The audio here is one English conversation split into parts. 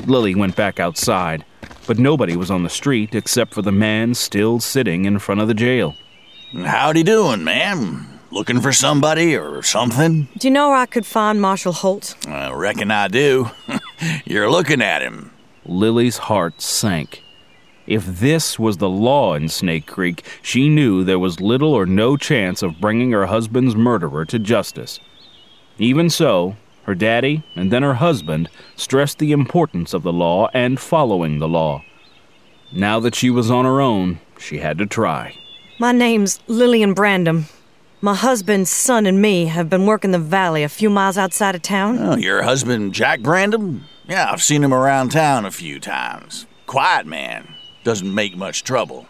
Lily went back outside, but nobody was on the street except for the man still sitting in front of the jail. Howdy doing, ma'am? Looking for somebody or something? Do you know where I could find Marshal Holt? I reckon I do. You're looking at him. Lily's heart sank. If this was the law in Snake Creek, she knew there was little or no chance of bringing her husband's murderer to justice. Even so, her daddy and then her husband stressed the importance of the law and following the law. Now that she was on her own, she had to try. My name's Lillian Brandom. My husband's son and me have been working the valley a few miles outside of town. Oh, your husband, Jack Brandom? Yeah, I've seen him around town a few times. Quiet man. Doesn't make much trouble.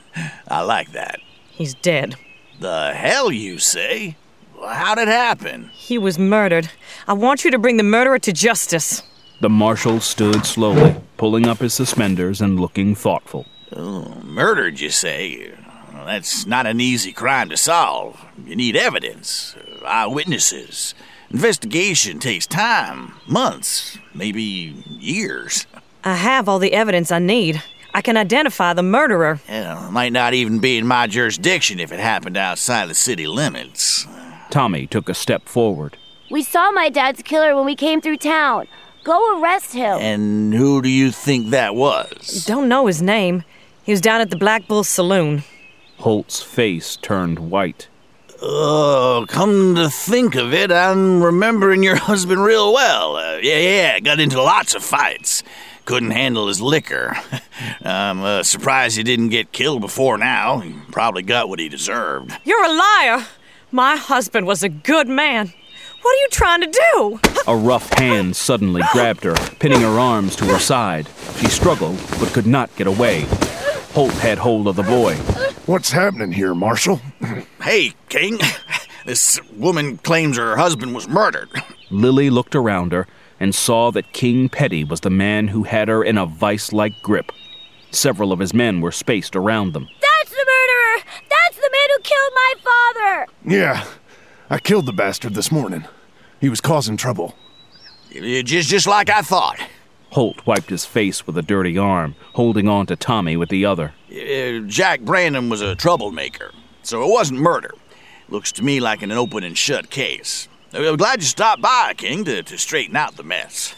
I like that. He's dead. The hell you say? How'd it happen? He was murdered. I want you to bring the murderer to justice. The marshal stood slowly, pulling up his suspenders and looking thoughtful. Oh, murdered, you say? Well, that's not an easy crime to solve. You need evidence, eyewitnesses. Investigation takes time, months, maybe years. I have all the evidence I need. I can identify the murderer. Yeah, might not even be in my jurisdiction if it happened outside the city limits. Tommy took a step forward. We saw my dad's killer when we came through town. Go arrest him. And who do you think that was? Don't know his name. He was down at the Black Bull Saloon. Holt's face turned white. Oh, come to think of it, I'm remembering your husband real well. Yeah, got into lots of fights. Couldn't handle his liquor. I'm surprised he didn't get killed before now. He probably got what he deserved. You're a liar! My husband was a good man. What are you trying to do? A rough hand suddenly grabbed her, pinning her arms to her side. She struggled, but could not get away. Holt had hold of the boy. What's happening here, Marshal? Hey, King. This woman claims her husband was murdered. Lily looked around her and saw that King Petty was the man who had her in a vice-like grip. Several of his men were spaced around them. That's the murderer! That's the man who killed my father! Yeah, I killed the bastard this morning. He was causing trouble. Just like I thought. Holt wiped his face with a dirty arm, holding on to Tommy with the other. Jack Brandon was a troublemaker, so it wasn't murder. Looks to me like an open and shut case. I'm glad you stopped by, King, to straighten out the mess.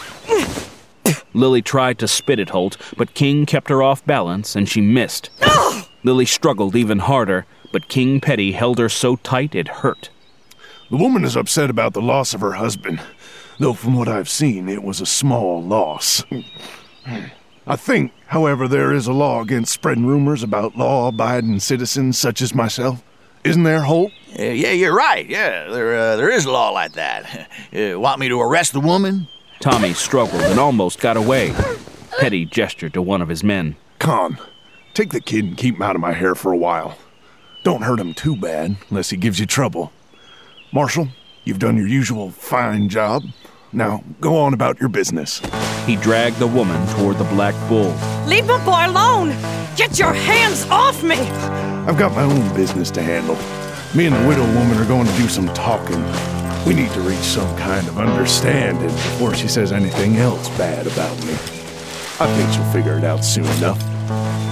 Lily tried to spit at Holt, but King kept her off balance, and she missed. Lily struggled even harder, but King Petty held her so tight it hurt. The woman is upset about the loss of her husband, though from what I've seen, it was a small loss. I think, however, there is a law against spreading rumors about law-abiding citizens such as myself. Isn't there, Holt? Yeah, you're right. Yeah, there is a law like that. Want me to arrest the woman? Tommy struggled and almost got away. Petty gestured to one of his men. Con, take the kid and keep him out of my hair for a while. Don't hurt him too bad, unless he gives you trouble. Marshal, you've done your usual fine job. Now, go on about your business. He dragged the woman toward the Black Bull. Leave my boy alone! Get your hands off me! I've got my own business to handle. Me and the widow woman are going to do some talking. We need to reach some kind of understanding before she says anything else bad about me. I think she'll figure it out soon enough.